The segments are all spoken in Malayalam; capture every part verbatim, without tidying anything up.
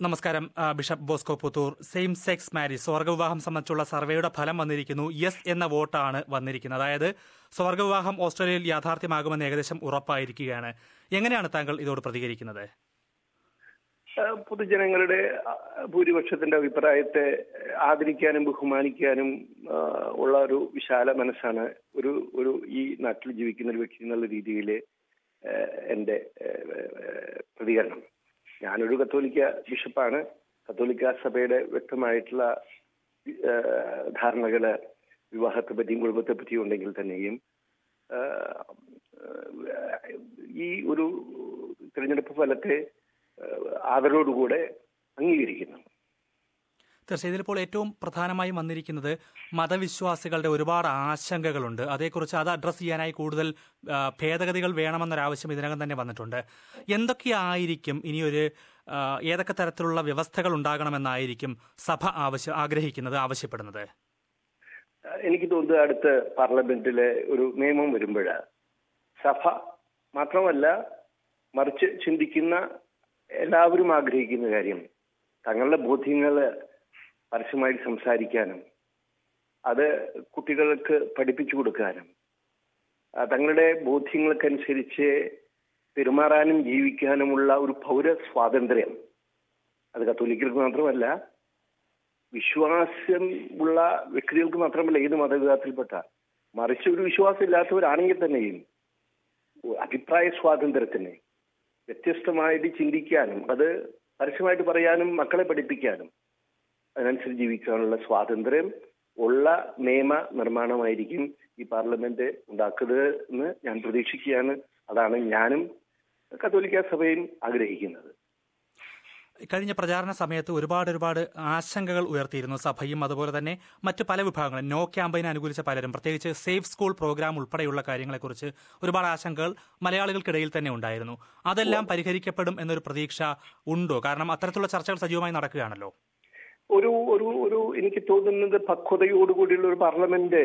നമസ്കാരം. Bishop Bosco Puthur. Same sex marriage സ്വർഗവിവാഹം സംബന്ധിച്ചുള്ള സർവേയുടെ ഫലം വന്നിരിക്കുന്നു. യെസ് എന്ന വോട്ടാണ് വന്നിരിക്കുന്നത്. അതായത് സ്വർഗവിവാഹം ഓസ്ട്രേലിയയിൽ യാഥാർത്ഥ്യമാകുമെന്ന് ഏകദേശം ഉറപ്പായിരിക്കുകയാണ്. എങ്ങനെയാണ് താങ്കൾ ഇതോട് പ്രതികരിക്കുന്നത്? പൊതുജനങ്ങളുടെ ഭൂരിപക്ഷത്തിന്റെ അഭിപ്രായത്തെ ആദരിക്കാനും ബഹുമാനിക്കാനും ഉള്ള ഒരു വിശാല മനസ്സാണ് ഒരു ഒരു ഈ നാട്ടിൽ ജീവിക്കുന്ന ഒരു വ്യക്തി എന്നുള്ള രീതിയിൽ എൻ്റെ പ്രതികരണം. ഞാനൊരു കത്തോലിക്ക ബിഷപ്പാണ്. കത്തോലിക്ക സഭയുടെ വ്യക്തമായിട്ടുള്ള ധാരണകള് വിവാഹത്തെ പറ്റിയും കുടുംബത്തെ പറ്റിയും ഉണ്ടെങ്കിൽ തന്നെയും ഈ ഒരു തിരഞ്ഞെടുപ്പ് ഫലത്തെ ആദരവോടുകൂടെ അംഗീകരിക്കുന്നു. തീർച്ചയായും ഇതിലിപ്പോൾ ഏറ്റവും പ്രധാനമായും വന്നിരിക്കുന്നത് മതവിശ്വാസികളുടെ ഒരുപാട് ആശങ്കകളുണ്ട്. അതേക്കുറിച്ച് അത് അഡ്രസ്സ് ചെയ്യാനായി കൂടുതൽ ഭേദഗതികൾ വേണമെന്നൊരാവശ്യം ഇതിനകം തന്നെ വന്നിട്ടുണ്ട്. എന്തൊക്കെയായിരിക്കും ഇനിയൊരു ഏതൊക്കെ തരത്തിലുള്ള വ്യവസ്ഥകൾ ഉണ്ടാകണമെന്നായിരിക്കും സഭ ആവശ്യം ആഗ്രഹിക്കുന്നത് ആവശ്യപ്പെടുന്നത്? എനിക്ക് തോന്നുന്നത് അടുത്ത പാർലമെന്റിലെ ഒരു നിയമം വരുമ്പോൾ സഭ മാത്രമല്ല മറിച്ച് ചിന്തിക്കുന്ന എല്ലാവരും ആഗ്രഹിക്കുന്ന കാര്യം തങ്ങളുടെ ബോധ്യങ്ങള് പരസ്യമായിട്ട് സംസാരിക്കാനും അത് കുട്ടികൾക്ക് പഠിപ്പിച്ചു കൊടുക്കാനും തങ്ങളുടെ ബോധ്യങ്ങൾക്കനുസരിച്ച് പെരുമാറാനും ജീവിക്കാനുമുള്ള ഒരു പൗര സ്വാതന്ത്ര്യം, അത് കത്തോലിക്കർക്ക് മാത്രമല്ല വിശ്വാസം ഉള്ള വ്യക്തികൾക്ക് മാത്രമല്ല ഏത് മതവിഭാഗത്തിൽപ്പെട്ട മറിച്ച് ഒരു വിശ്വാസം ഇല്ലാത്തവരാണെങ്കിൽ തന്നെയും അഭിപ്രായ സ്വാതന്ത്ര്യത്തിന് വ്യത്യസ്തമായിട്ട് ചിന്തിക്കാനും അത് പരസ്യമായിട്ട് പറയാനും മക്കളെ പഠിപ്പിക്കാനും അതിനനുസരിച്ച് ജീവിക്കാനുള്ള സ്വാതന്ത്ര്യം ഉള്ള നിയമ നിർമ്മാണമായിരിക്കും ഈ പാർലമെന്റ് ഉണ്ടാക്കുന്നത് എന്ന് ഞാൻ പ്രതീക്ഷിക്കുകയാണ്. അതാണ് ഞാനും കത്തോലിക്ക സഭയും ആഗ്രഹിക്കുന്നത്. കഴിഞ്ഞ പ്രചാരണ സമയത്ത് ഒരുപാട് ഒരുപാട് ആശങ്കകൾ ഉയർത്തിയിരുന്നു സഭയും അതുപോലെ തന്നെ മറ്റു പല വിഭാഗങ്ങളും. നോ ക്യാമ്പയിനെ അനുകൂലിച്ച പലരും, പ്രത്യേകിച്ച് സേഫ് സ്കൂൾ പ്രോഗ്രാം ഉൾപ്പെടെയുള്ള കാര്യങ്ങളെക്കുറിച്ച് ഒരുപാട് ആശങ്കകൾ മലയാളികൾക്കിടയിൽ തന്നെ ഉണ്ടായിരുന്നു. അതെല്ലാം പരിഹരിക്കപ്പെടും എന്നൊരു പ്രതീക്ഷ ഉണ്ടോ? കാരണം അത്തരത്തിലുള്ള ചർച്ചകൾ സജീവമായി നടക്കുകയാണല്ലോ. ഒരു ഒരു ഒരു എനിക്ക് തോന്നുന്നത് പക്വതയോടുകൂടിയുള്ള ഒരു പാർലമെന്റ്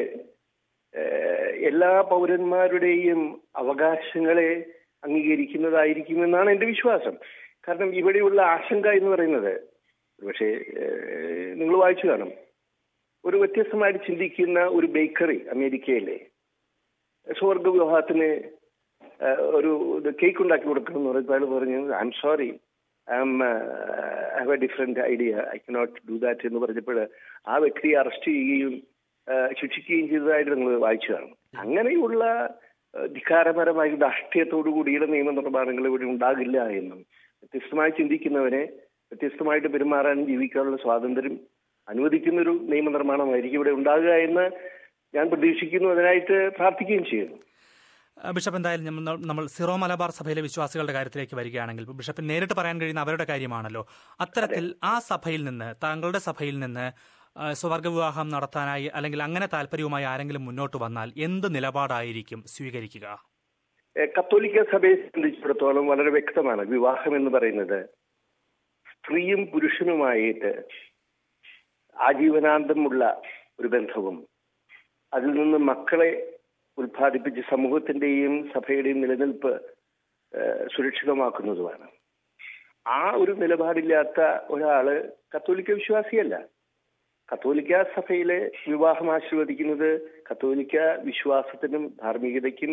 എല്ലാ പൗരന്മാരുടെയും അവകാശങ്ങളെ അംഗീകരിക്കുന്നതായിരിക്കുമെന്നാണ് എന്റെ വിശ്വാസം. കാരണം ഇവിടെയുള്ള ആശങ്ക എന്ന് പറയുന്നത് പക്ഷേ നിങ്ങൾ വായിച്ചു കാണും, ഒരു വ്യത്യസ്തമായിട്ട് ചിന്തിക്കുന്ന ഒരു ബേക്കറി അമേരിക്കയിലെ സ്വർഗ വിവാഹത്തിന് ഒരു കേക്ക് ഉണ്ടാക്കി കൊടുക്കണം എന്ന് പറഞ്ഞപ്പോൾ പറഞ്ഞു I'm sorry I'm I have a different idea I cannot do that എന്ന് പറഞ്ഞപ്പോൾ ആ വ്യക്തിയെ അറസ്റ്റ് ചെയ്യുകയും ശിക്ഷിക്കുകയും ചെയ്തതായിട്ട് നിങ്ങൾ വായിച്ചു കാണും. അങ്ങനെയുള്ള ധിക്കാരപരമായ രാഷ്ട്രീയത്തോടു കൂടിയുള്ള നിയമനിർമ്മാണങ്ങൾ ഇവിടെ ഉണ്ടാകില്ല എന്നും വ്യത്യസ്തമായി ചിന്തിക്കുന്നവരെ വ്യത്യസ്തമായിട്ട് പെരുമാറാനും ജീവിക്കാനുള്ള സ്വാതന്ത്ര്യം അനുവദിക്കുന്ന ഒരു നിയമനിർമ്മാണമായിരിക്കും ഇവിടെ ഉണ്ടാകുക എന്ന് ഞാൻ പ്രതീക്ഷിക്കുന്നു. അതിനായിട്ട് പ്രാർത്ഥിക്കുകയും ചെയ്യുന്നു. ബിഷപ്പ്, എന്തായാലും നമ്മൾ സിറോ മലബാർ സഭയിലെ വിശ്വാസികളുടെ കാര്യത്തിലേക്ക് വരികയാണെങ്കിൽ ബിഷപ്പിന് നേരിട്ട് പറയാൻ കഴിയുന്ന അവരുടെ കാര്യമാണല്ലോ. അത്തരത്തിൽ ആ സഭയിൽ നിന്ന്, താങ്കളുടെ സഭയിൽ നിന്ന് സ്വർഗവിവാഹം നടത്താനായി അല്ലെങ്കിൽ അങ്ങനെ താല്പര്യവുമായി ആരെങ്കിലും മുന്നോട്ട് വന്നാൽ എന്ത് നിലപാടായിരിക്കും സ്വീകരിക്കുക? കത്തോലിക്ക സഭയെ സംബന്ധിച്ചിടത്തോളം വളരെ വ്യക്തമാണ്. വിവാഹം എന്ന് പറയുന്നത് സ്ത്രീയും പുരുഷനുമായിട്ട് ആജീവനാന്തമുള്ള ഒരു ബന്ധവും അതിൽ നിന്ന് മക്കളെ ഉത്പാദിപ്പിച്ച് സമൂഹത്തിന്റെയും സഭയുടെയും നിലനിൽപ്പ് സുരക്ഷിതമാക്കുന്നതുമാണ്. ആ ഒരു നിലപാടില്ലാത്ത ഒരാള് കത്തോലിക്ക വിശ്വാസിയല്ല. കത്തോലിക്ക സഭയിലെ വിവാഹം ആശീർവദിക്കുന്നത് കത്തോലിക്ക വിശ്വാസത്തിനും ധാർമ്മികതയ്ക്കും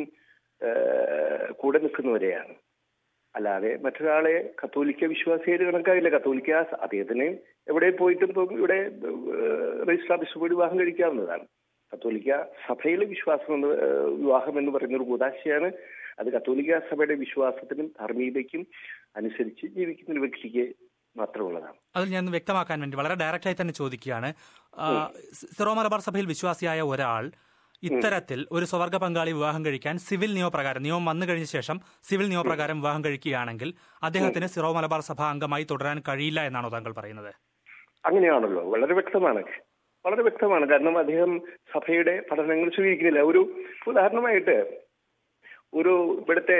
കൂടെ നിൽക്കുന്നവരെയാണ്. അല്ലാതെ മറ്റൊരാളെ കത്തോലിക്ക വിശ്വാസിയായിട്ട് കണക്കാവില്ല. കത്തോലിക്ക അദ്ദേഹത്തിന് എവിടെ പോയിട്ടും ഇപ്പം ഇവിടെ രജിസ്ട്രാർ ബിഷപ്പ് വിവാഹം കഴിക്കാവുന്നതാണ്. കത്തോലിക്ക സഭയിലെ വിശ്വാസം എന്ന് വിവാഹം എന്ന് പറയുന്ന ഒരു കൂതാശയാണ്. അത് കത്തോലിക്ക സഭയുടെ വിശ്വാസത്തിനും ധാർമ്മികതയ്ക്കും അനുസരിച്ച് ജീവിക്കുന്ന ഒരു വ്യക്തിക്ക് മാത്രമുള്ളതാണ്. അതിൽ ഞാൻ വ്യക്തമാക്കാൻ വേണ്ടി വളരെ ഡയറക്റ്റായി തന്നെ ചോദിക്കുകയാണ്. സിറോ മലബാർ സഭയിൽ വിശ്വാസിയായ ഒരാൾ ഇത്തരത്തിൽ ഒരു സ്വർഗ പങ്കാളി വിവാഹം കഴിക്കാൻ സിവിൽ നിയമപ്രകാരം, നിയമം വന്നു കഴിഞ്ഞ ശേഷം സിവിൽ നിയമപ്രകാരം വിവാഹം കഴിക്കുകയാണെങ്കിൽ അദ്ദേഹത്തിന് സിറോ മലബാർ സഭ അംഗമായി തുടരാൻ കഴിയില്ല എന്നാണോ താങ്കൾ പറയുന്നത്? അങ്ങനെയാണല്ലോ. വളരെ വ്യക്തമാണ്, വളരെ വ്യക്തമാണ്. കാരണം അദ്ദേഹം സഭയുടെ പഠനങ്ങൾ സ്വീകരിക്കുന്നില്ല. ഒരു ഉദാഹരണമായിട്ട് ഒരു ഇവിടുത്തെ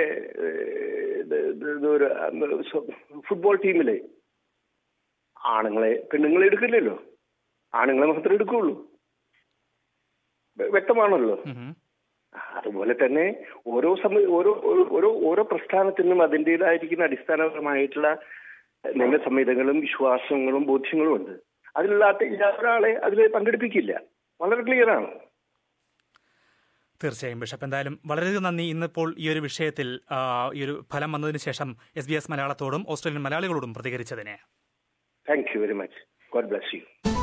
ഒരു ഫുട്ബോൾ ടീമിലെ ആണുങ്ങളെ പെണ്ണുങ്ങളെ എടുക്കില്ലല്ലോ, ആണുങ്ങളെ മാത്രമേ എടുക്കുള്ളൂ. വ്യക്തമാണല്ലോ. അതുപോലെ തന്നെ ഓരോ സമയ ഓരോ ഓരോ ഓരോ പ്രസ്ഥാനത്തിനും അതിൻ്റെതായിരിക്കുന്ന അടിസ്ഥാനപരമായിട്ടുള്ള നിയമസംഹിതകളും വിശ്വാസങ്ങളും ബോധ്യങ്ങളും ഉണ്ട്. അതിലുള്ള ഒരാളെ അതിൽ പങ്കെടുപ്പിക്കില്ല. വളരെ ക്ലിയർ ആണ്. തീർച്ചയായും ബിഷപ്പ്, എന്തായാലും വളരെയധികം നന്ദി. ഇന്നിപ്പോൾ ഈ ഒരു വിഷയത്തിൽ ഈ ഒരു ഫലം വന്നതിന് ശേഷം എസ് ബി എസ് മലയാളത്തോടും ഓസ്ട്രേലിയൻ മലയാളികളോടും പ്രതികരിച്ചതിന്. Thank you very much. God bless U.